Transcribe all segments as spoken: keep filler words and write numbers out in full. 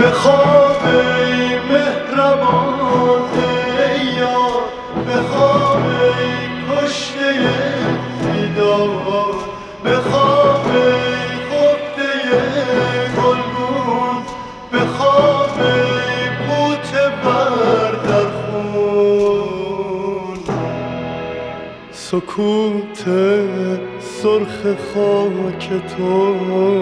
بخواب ای مهربان ای یار، بخواب ای کشته بیدار، بخواب ای خفته گلگون، بخواب ای غوطه بر در خون. سکوت سرخ خاک تو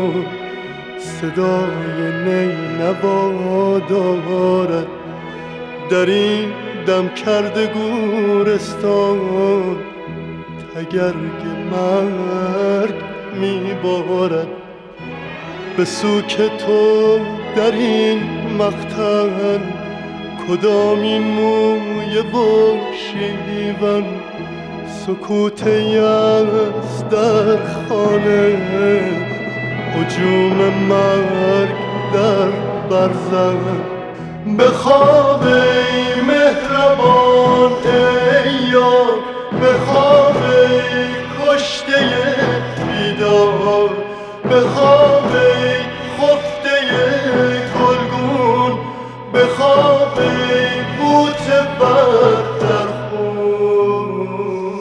صدای نینوا دارد، در این دم کرده گورستان تگرگ مرگ میبارد. به سوک تو در این مقتل کدامین موی و شیون، سکوت یأس در خانه، هجوم مرگ در برزن. بخواب ای مهربان ای یار، بخواب ای کشته بیدار، بخواب ای خفته گلگون، بخواب ای غوطه بر در خون.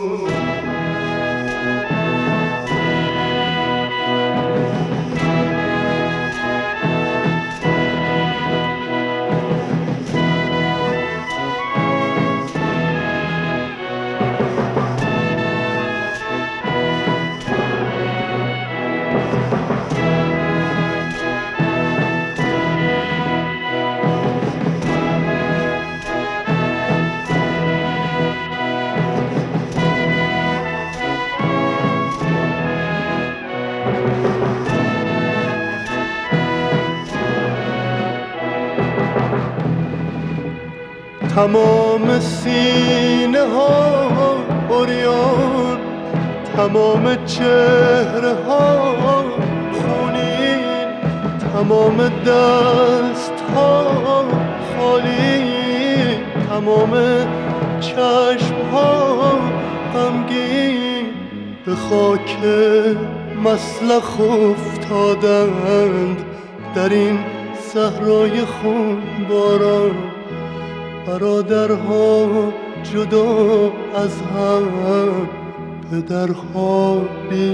تمام سینه ها عریان، تمام چهره ها خونین، تمام دست ها خالی، تمام چشم ها غمگین، به خاک مسلخ افتادند در این صحرای خون باران. برادرها جدا از هم، پدرها بی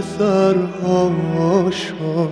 پسرهاشان.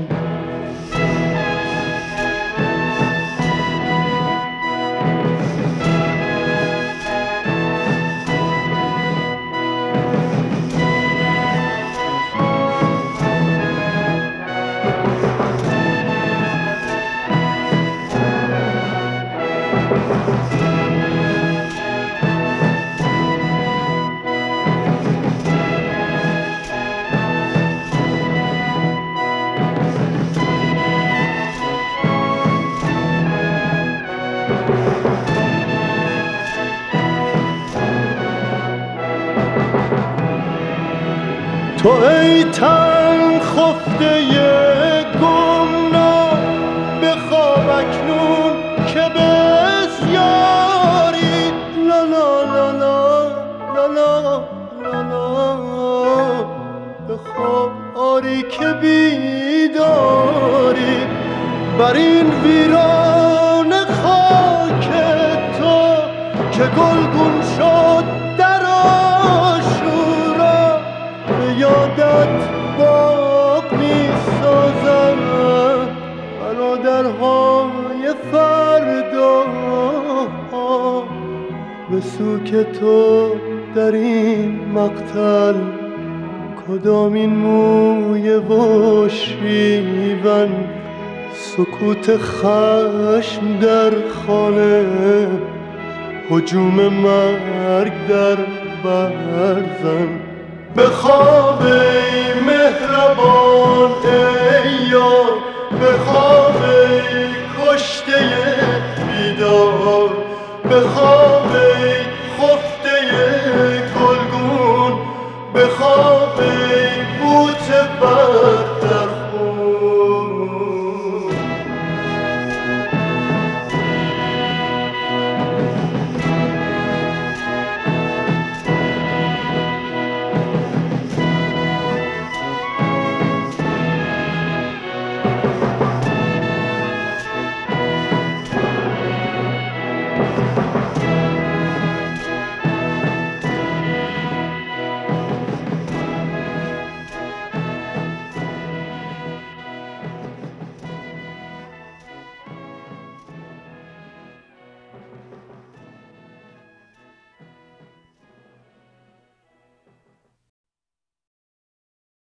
تو ای تن خفته گمنام، بخواب اکنون که بسیاری. لا لا لا لا لا لا لا لا، بخواب آری که بیداری. بر این ویران خاک تو که گلگون شد در آشورا، به یادت باغ می سازند برادرهای فردا. به سوک تو در این مقتل کدامین موی و شیون، سکوت خشم در خانه، هجوم مرگ در برزن. بخواب ای مهربان ای یار، بخواب ای کشته بیدار، بخواب